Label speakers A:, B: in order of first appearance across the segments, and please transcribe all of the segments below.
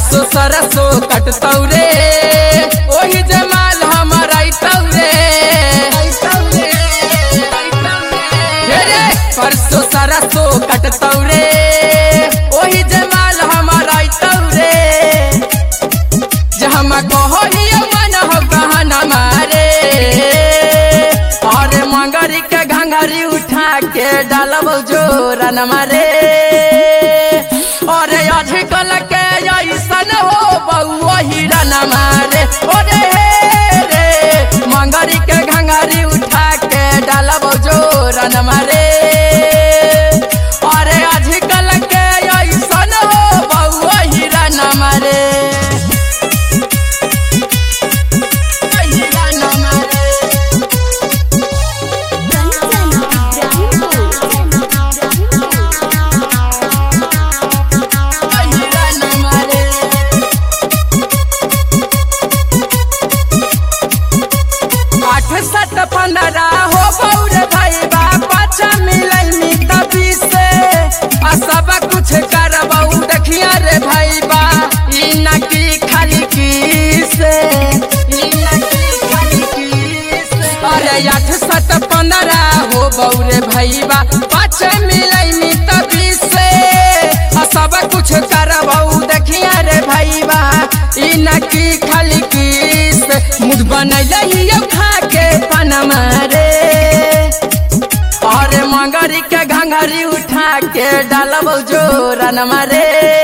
A: परसों सरसों कटतौ रे ओही जमाल हमार अइतौ रे परसों सरसों कटतौ रे ओही जमाल हमार अइतौ रे जहाँ कहियो मन हो कहना मारे और मंगरी के घंघरी उठा के डालब जोरन मारे और अझकल के ऐसन हो बउआ हिरन मारे ओरे रे मंगरी के घंघरी उठा के डालब जोरन मारे और अझकल के ऐसन हो बउआ हिरन मारे सत 15 हो बौर भाई पाछा मिलनी तभी से सब कुछ करबऊ देखिया रे भाई बा की खाली की से अरे 8 7 15 हो बौर भाई पाछा मिलनी तभी से सब कुछ करबऊ देखिया रे भाई बा की खाली की से मुझ बनैले खा के पनमा रे और मंगरी के घंघरी उठा के डालब जोरन मारे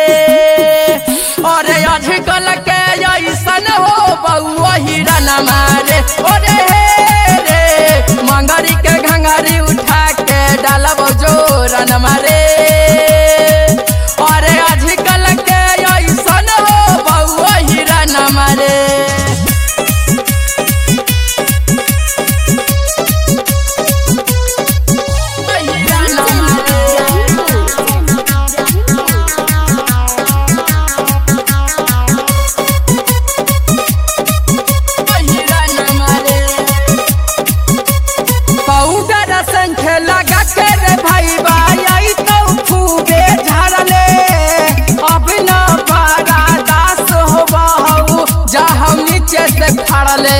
A: और अझकल के ऐसन हो बउआ हिरन मारे ओरे रे मंगरी के घंघरी उठा के डालब जोरन मारे और अझकल के ऐसन हो बउआ हिरन मारे लगा के रे भाई भाई तो खूबे झाड़ले अब न बड़ा दास हो बहू जहाँ नीचे से फाड़ले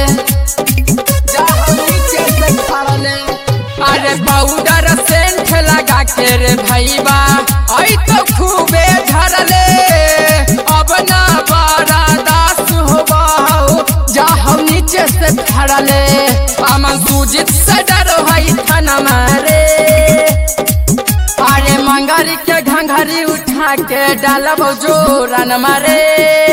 A: अरे पाउडर सेंट लगा के रे भाई आई तो खूबे झाड़ले अब न बड़ा दास हो बहू जहाँ नीचे से फाड़ले अमन सुजीत से डरो है थाना मारे अरे मंगरी के घंघरी उठा के डालब जोरन मारे